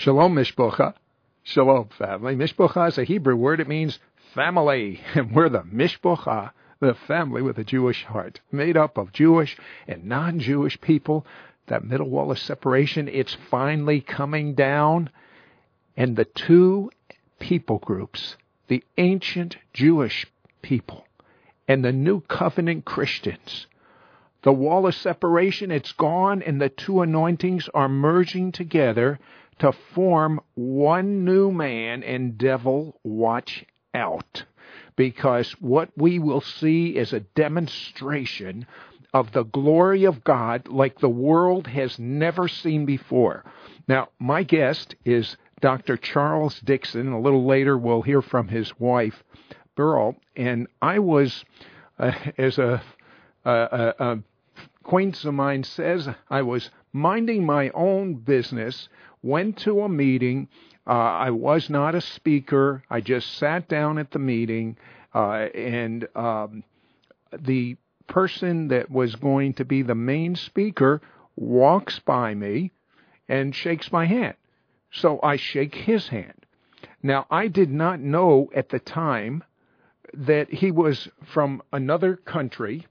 Shalom, Mishpocha. Shalom, family. Mishpocha is a Hebrew word. It means family. And we're the Mishpocha, the family with a Jewish heart, made up of Jewish and non-Jewish people. That middle wall of separation, it's finally coming down. And the two people groups, the ancient Jewish people and the New Covenant Christians, the wall of separation, it's gone, and the two anointings are merging together to form one new man. And devil, watch out, because what we will see is a demonstration of the glory of God like the world has never seen before. Now, my guest is Dr. Charles Dixon. A little later, we'll hear from his wife, Beryl. And I was, as a acquaintance of mine says, I was minding my own business, went to a meeting. I was not a speaker. I just sat down at the meeting, and the person that was going to be the main speaker walks by me and shakes my hand. So I shake his hand. Now, I did not know at the time that he was from another country.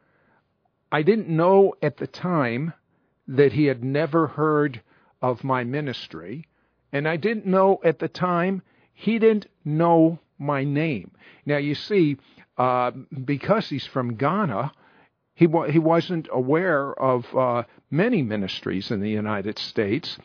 I didn't know at the time that he had never heard of my ministry. And I didn't know at the time he didn't know my name. Now, you see, because he's from Ghana, he wasn't aware of many ministries in the United States.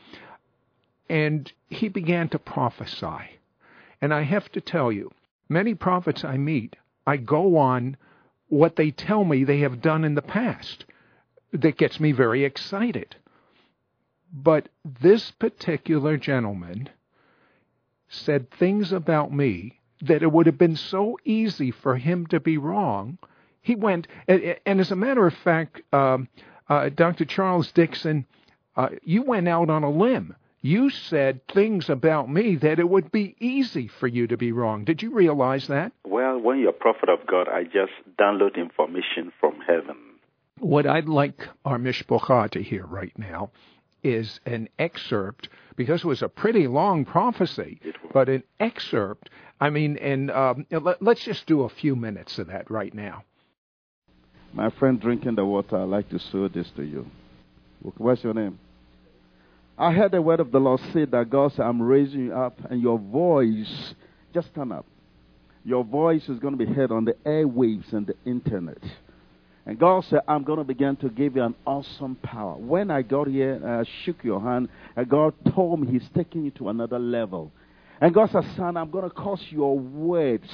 And he began to prophesy. And I have to tell you, many prophets I meet, I go on what they tell me they have done in the past. That gets me very excited. But this particular gentleman said things about me that it would have been so easy for him to be wrong. He went, and as a matter of fact, Dr. Charles Dixon, you went out on a limb. You said things about me that it would be easy for you to be wrong. Did you realize that? Well, when you're a prophet of God, I just download information from heaven. What I'd like our Mishpocha to hear right now is an excerpt, because it was a pretty long prophecy, but an excerpt. I mean, and let's just do a few minutes of that right now. My friend drinking the water, I'd like to show this to you. What's your name? I heard the word of the Lord say that God said, I'm raising you up, and your voice, just stand up. Your voice is going to be heard on the airwaves and the internet. And God said, I'm going to begin to give you an awesome power. When I got here, I shook your hand, and God told me He's taking you to another level. And God said, son, I'm going to cause your words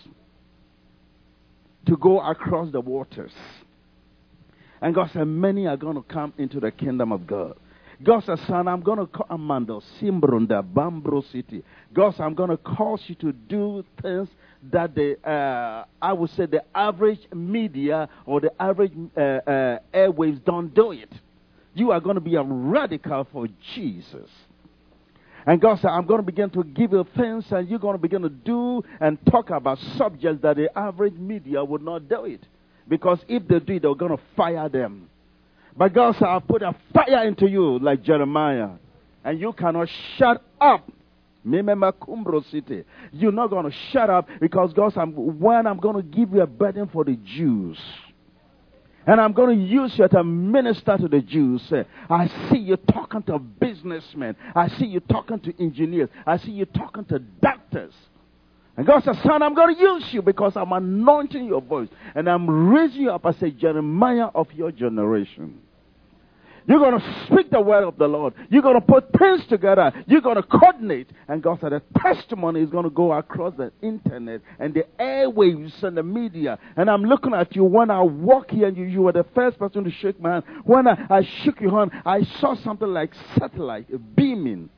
to go across the waters. And God said, many are going to come into the kingdom of God. God said, son, I'm going to call Amando, Simbrunda, Bambro City. God said, I'm going to cause you to do things that I would say the average media or the average airwaves don't do it. You are going to be a radical for Jesus. And God said, I'm going to begin to give you things, and you're going to begin to do and talk about subjects that the average media would not do it. Because if they do it, they're going to fire them. But God said, I'll put a fire into you like Jeremiah. And you cannot shut up. Remember Cumbro City. You're not going to shut up, because God said, when I'm going to give you a burden for the Jews. And I'm going to use you to minister to the Jews. I see you talking to businessmen. I see you talking to engineers. I see you talking to doctors. And God said, son, I'm going to use you because I'm anointing your voice. And I'm raising you up as a Jeremiah of your generation. You're going to speak the word of the Lord. You're going to put things together. You're going to coordinate. And God said, the testimony is going to go across the internet and the airwaves and the media. And I'm looking at you when I walk here, and you were the first person to shake my hand. When I shook your hand, I saw something like satellite beaming.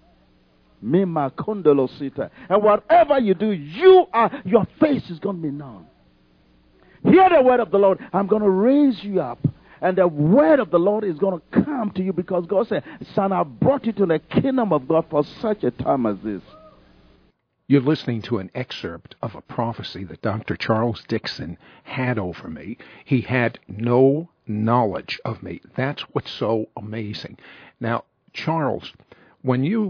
And whatever you do, your face is going to be known. Hear the word of the Lord. I'm going to raise you up. And the word of the Lord is going to come to you, because God said, son, I brought you to the kingdom of God for such a time as this. You're listening to an excerpt of a prophecy that Dr. Charles Dixon had over me. He had no knowledge of me. That's what's so amazing. Now, Charles, when you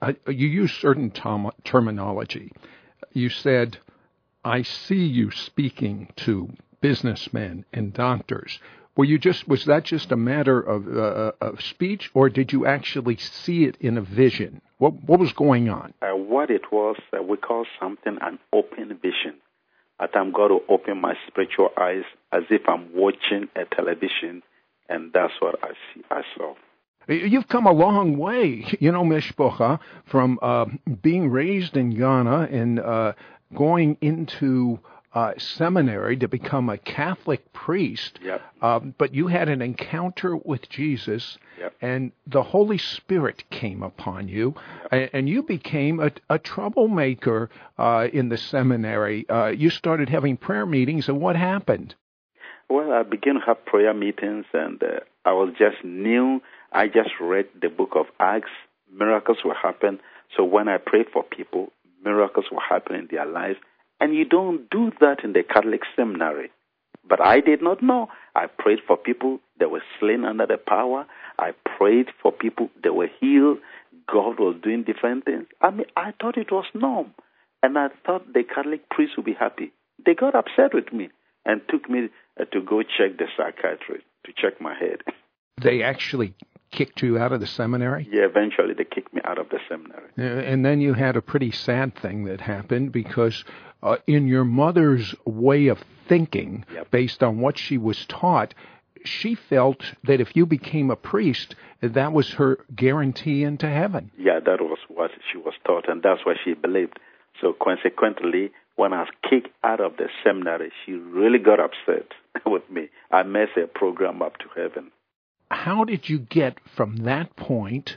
you used certain terminology. You said, I see you speaking to businessmen and doctors. Was that just a matter of speech, or did you actually see it in a vision? What was going on? What it was, we call something an open vision. At times, God will open my spiritual eyes as if I'm watching a television, and that's what I saw. You've come a long way, Mishpocha, from being raised in Ghana and going into seminary to become a Catholic priest. Yep. But you had an encounter with Jesus, yep. and the Holy Spirit came upon you, yep. and you became a troublemaker in the seminary. You started having prayer meetings, and what happened? Well, I began to have prayer meetings, and I was just new. I just read the book of Acts. Miracles will happen. So when I prayed for people, miracles will happen in their lives. And you don't do that in the Catholic seminary. But I did not know. I prayed for people that were slain under the power. I prayed for people that were healed. God was doing different things. I thought it was norm. And I thought the Catholic priests would be happy. They got upset with me and took me to go check the psychiatrist, to check my head. They actually kicked you out of the seminary? Yeah, eventually they kicked me out of the seminary. And then you had a pretty sad thing that happened because in your mother's way of thinking, yep. based on what she was taught, she felt that if you became a priest, that was her guarantee into heaven. Yeah, that was what she was taught, and that's what she believed. So consequently, when I was kicked out of the seminary, she really got upset with me. I messed her program up to heaven. How did you get from that point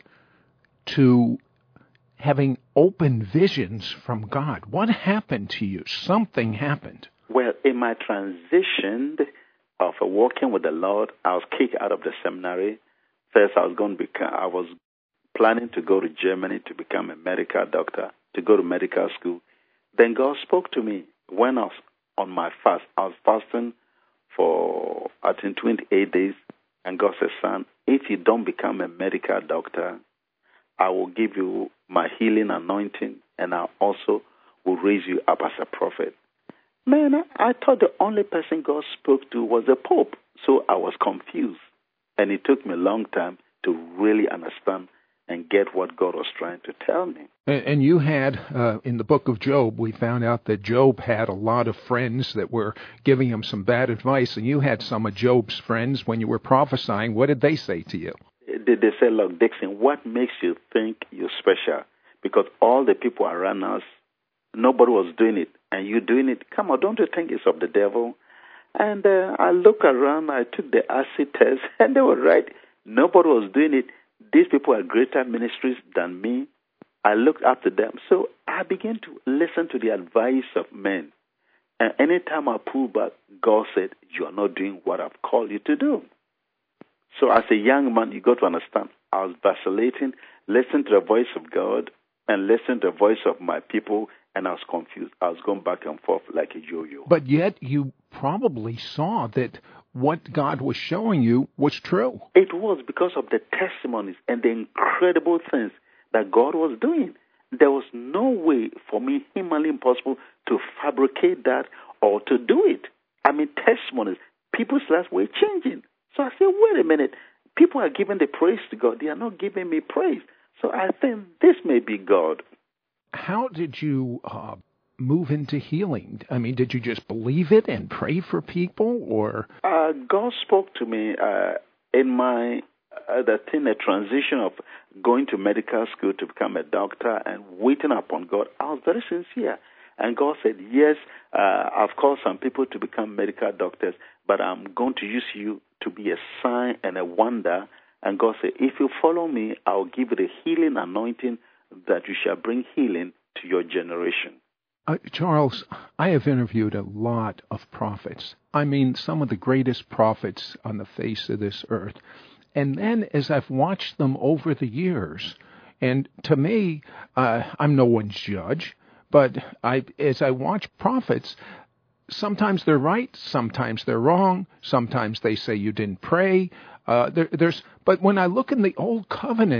to having open visions from God? What happened to you? Something happened. Well, in my transition of walking with the Lord, I was kicked out of the seminary. First, I was planning to go to Germany to become a medical doctor, to go to medical school. Then God spoke to me when I was on my fast. I was fasting for, I think, 28 days. And God said, son, if you don't become a medical doctor, I will give you my healing anointing, and I also will raise you up as a prophet. Man, I thought the only person God spoke to was the Pope. So I was confused. And it took me a long time to really understand and get what God was trying to tell me. And you had, in the book of Job, we found out that Job had a lot of friends that were giving him some bad advice, and you had some of Job's friends when you were prophesying. What did they say to you? They said, look, Dixon, what makes you think you're special? Because all the people around us, nobody was doing it, and you doing it. Come on, don't you think it's of the devil? And I looked around, I took the acid test, and they were right. Nobody was doing it. These people are greater ministries than me. I looked up to them. So I began to listen to the advice of men. And anytime I pulled back, God said, you are not doing what I've called you to do. So as a young man, you got to understand, I was vacillating, listening to the voice of God and listening to the voice of my people, and I was confused. I was going back and forth like a yo-yo. But yet you probably saw that what God was showing you was true. It was because of the testimonies and the incredible things that God was doing. There was no way for me, humanly impossible, to fabricate that or to do it. I mean, testimonies. People's lives were changing. So I said, wait a minute. People are giving the praise to God. They are not giving me praise. So I think this may be God. How did you move into healing? I mean, did you just believe it and pray for people, or? God spoke to me in my the transition of going to medical school to become a doctor and waiting upon God. I was very sincere. And God said, yes, I've called some people to become medical doctors, but I'm going to use you to be a sign and a wonder. And God said, if you follow me, I'll give you the healing anointing that you shall bring healing to your generation. Charles, I have interviewed a lot of prophets. I mean, some of the greatest prophets on the face of this earth. And then as I've watched them over the years, and to me, I'm no one's judge, but as I watch prophets, sometimes they're right, sometimes they're wrong, sometimes they say you didn't pray. But when I look in the Old Covenant,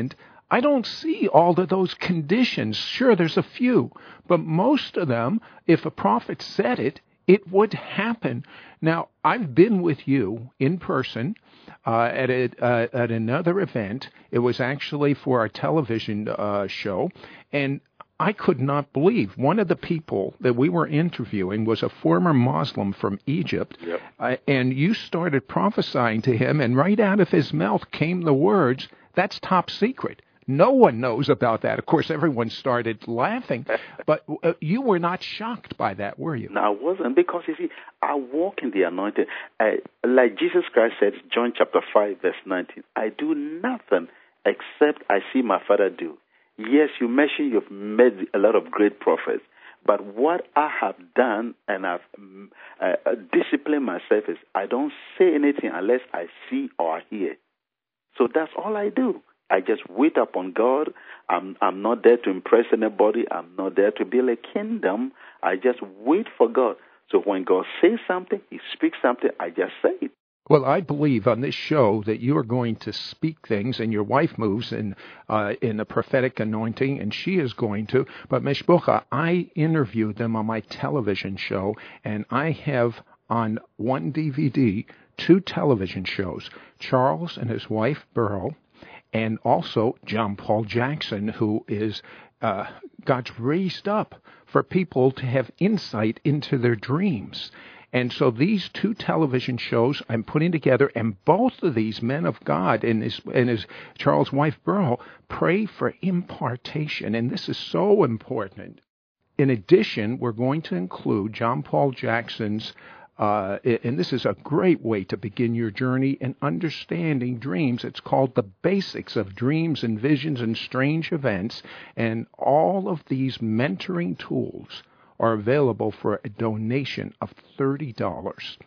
I don't see all of those conditions. Sure, there's a few, but most of them, if a prophet said it, it would happen. Now, I've been with you in person at another event. It was actually for our television show, and I could not believe one of the people that we were interviewing was a former Muslim from Egypt, and you started prophesying to him, and right out of his mouth came the words, "That's top secret. No one knows about that." Of course, everyone started laughing, but you were not shocked by that, were you? No, I wasn't, because you see, I walk in the anointing. Like Jesus Christ said, John chapter 5, verse 19, I do nothing except I see my Father do. Yes, you mentioned you've met a lot of great prophets, but what I have done, and I've disciplined myself, is I don't say anything unless I see or hear. So that's all I do. I just wait upon God. I'm not there to impress anybody. I'm not there to build a kingdom. I just wait for God. So when God says something, He speaks something, I just say it. Well, I believe on this show that you are going to speak things, and your wife moves in the prophetic anointing, and she is going to. But Mishpucha, I interviewed them on my television show, and I have on one DVD 2 television shows, Charles and his wife Burrow, and also John Paul Jackson, who is God's raised up for people to have insight into their dreams. And so these 2 television shows I'm putting together, and both of these men of God and his Charles' wife Burrow pray for impartation, and this is so important. In addition, we're going to include John Paul Jackson's, and this is a great way to begin your journey in understanding dreams. It's called The Basics of Dreams and Visions and Strange Events, and all of these mentoring tools are available for a donation of $30.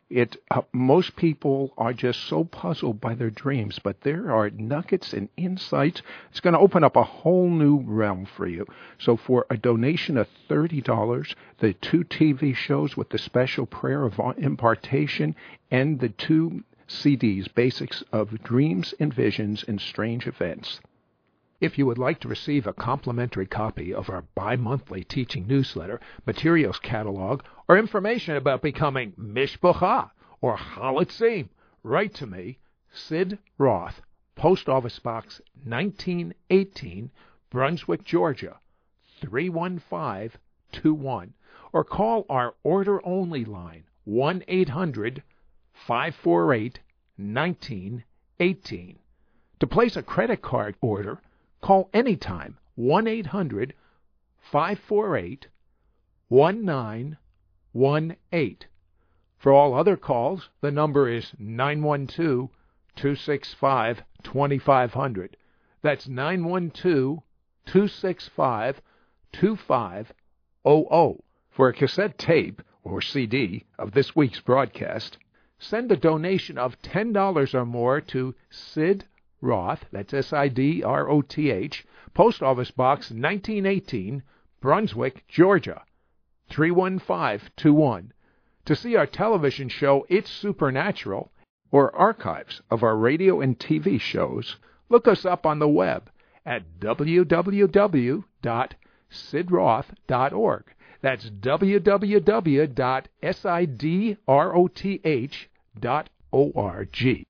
Most people are just so puzzled by their dreams, but there are nuggets and insights. It's going to open up a whole new realm for you. So for a donation of $30, the 2 TV shows with the special prayer of impartation, and the 2 CDs, Basics of Dreams and Visions and Strange Events. If you would like to receive a complimentary copy of our bi-monthly teaching newsletter, materials catalog, or information about becoming Mishpucha or Halitzim, write to me, Sid Roth, Post Office Box 1918, Brunswick, Georgia, 31521, or call our order-only line, 1-800-548-1918. To place a credit card order, call anytime, 1-800-548-1918. For all other calls, the number is 912-265-2500. That's 912-265-2500. For a cassette tape or CD of this week's broadcast, send a donation of $10 or more to Sid Roth, that's SIDROTH, Post Office Box 1918, Brunswick, Georgia, 31521. To see our television show, It's Supernatural, or archives of our radio and TV shows, look us up on the web at www.sidroth.org. That's www.sidroth.org.